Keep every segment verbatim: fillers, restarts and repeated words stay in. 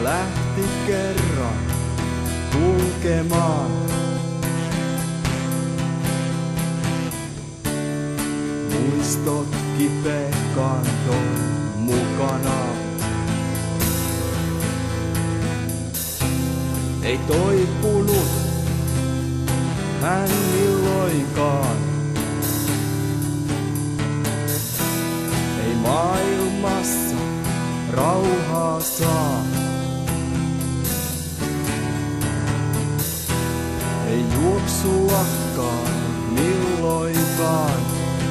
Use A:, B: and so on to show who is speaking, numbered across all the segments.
A: lähti kerran kulkemaan. Muistot kipeä kanton mukanaan. Ei toipunut hän milloinkaan. Ei maailmassa rauhaa saa. Ei juoksuakaan milloinkaan.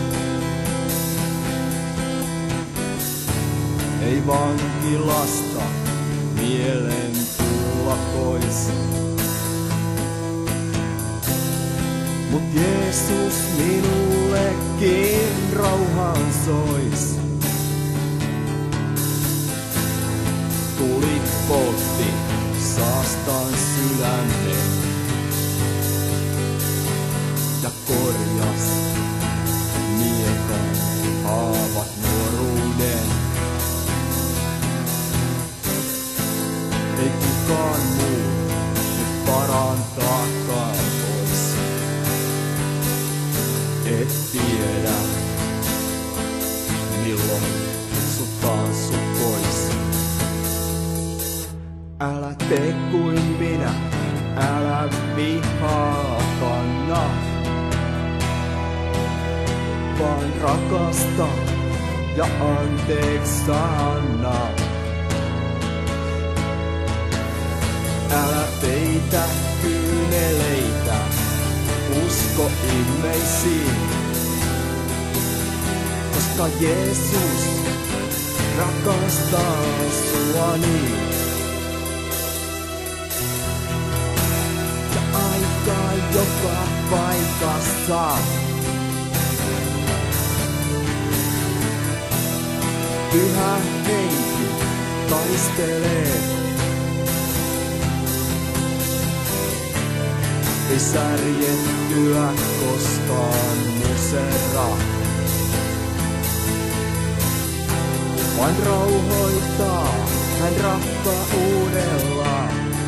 A: Ei vankilasta mielen tulla pois. Mut Jeesus minullekin rauhan sois. Tuli poltti saastan sydämen ja korjas miekan haavat nuoruuden. Ei kukaan muu nyt parantaakaan pois. Et tiedä milloin kutsutaan sut pois. Älä tee kuin minä, älä vihaa kanna, vaan rakasta ja anteeksi anna. Älä peitä kyyneleitä, usko ihmeisiin, koska Jeesus rakastaa sua niin. Ja aikaa joka paikassa Pyhä Henki taistelee. Ei särjettyä koskaan musera, vaan rauhoittaa hän rakkaudella.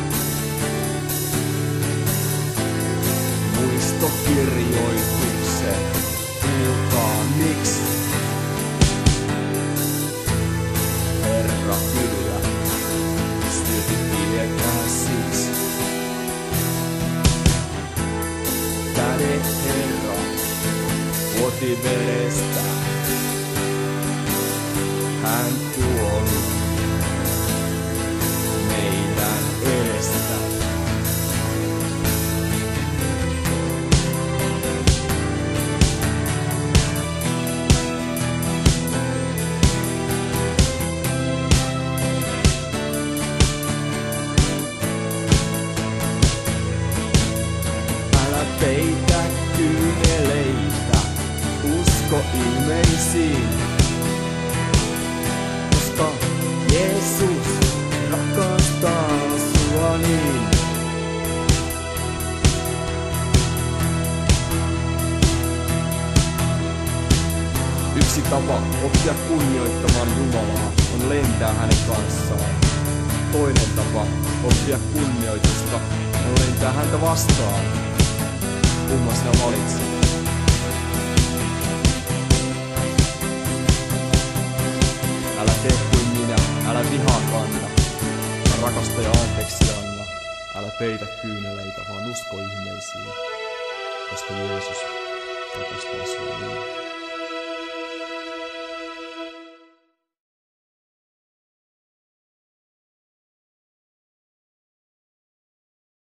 A: Muistokirjoituksen kuulkaa miksi. Herra kyllä, silti tietää siis. Kädet Herra vuoti verestä, hän kuoli meidän edestä. Älä peitä kyyneleitä, usko ilmeisiin, koska Jeesus rakastaa sua niin. Yksi tapa oppia kunnioittamaan Jumalaa on lentää hänen kanssaan. Toinen tapa oppia kunnioitusta on lentää häntä vastaan. Kumman sinä valitset? Älä tee kuin minä, älä vihaa kanna, vaan rakasta ja anteeksi anna. Älä peitä kyyneleitä, vaan usko ihmeisiin, koska Jeesus rakastaa sinua niin.